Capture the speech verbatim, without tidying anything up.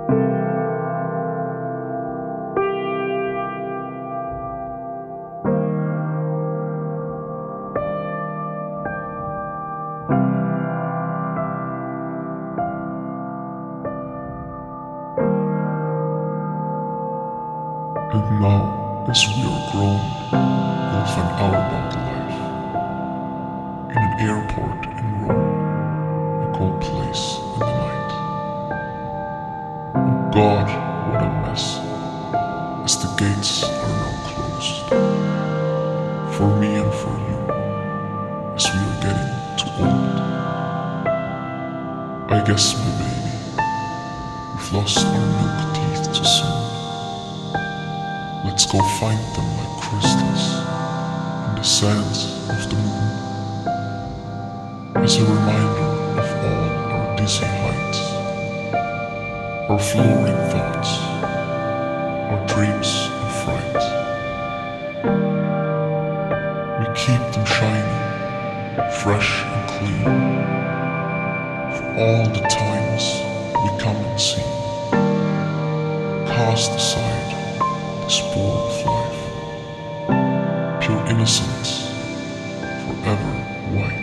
And now, as we are grown, we'll find out about life in an airport in Rome, a cold place in the night. Oh God, what a mess, as the gates are now closed. For me and for you, as we are getting too old. I guess, my baby, we've lost our milk teeth too soon. Let's go find them like crystals in the sands of the moon, as a reminder of all our dizzy heights, our flooring thoughts, our dreams of fright. We keep them shiny, fresh and clean, for all the times we come and see. Cast aside the spore of life, pure innocence, forever white.